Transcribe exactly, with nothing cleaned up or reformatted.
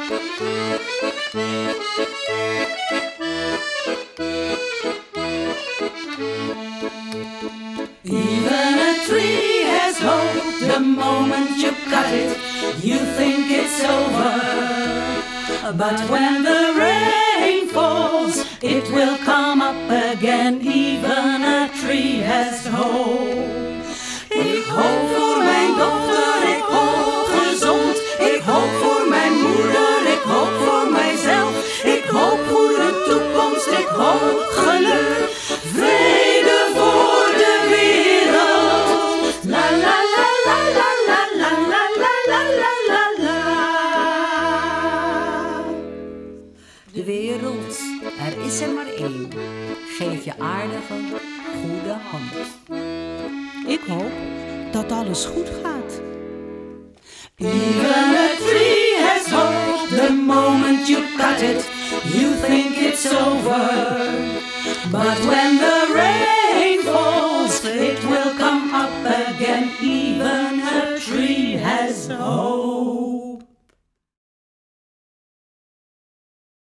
Even a tree has hope the moment you cut it. You think it's over, but when the rain falls, it will come up again. Even a tree has hope. Ik hoop voor mijn dochter, ik hoop gezond. Ik hoop voor mijn moeder, ik hoop voor mijzelf. Ik hoop goede toekomst, ik hoop geluk. Vrede voor de wereld. La la la la la la la la la la la la. De wereld, er is er maar één. Geef je aardige, goede hand. Ik hoop dat alles goed gaat. Even a tree has hope the moment you cut it. You think it's over, but when the rain falls, it will come up again. Even a tree has hope.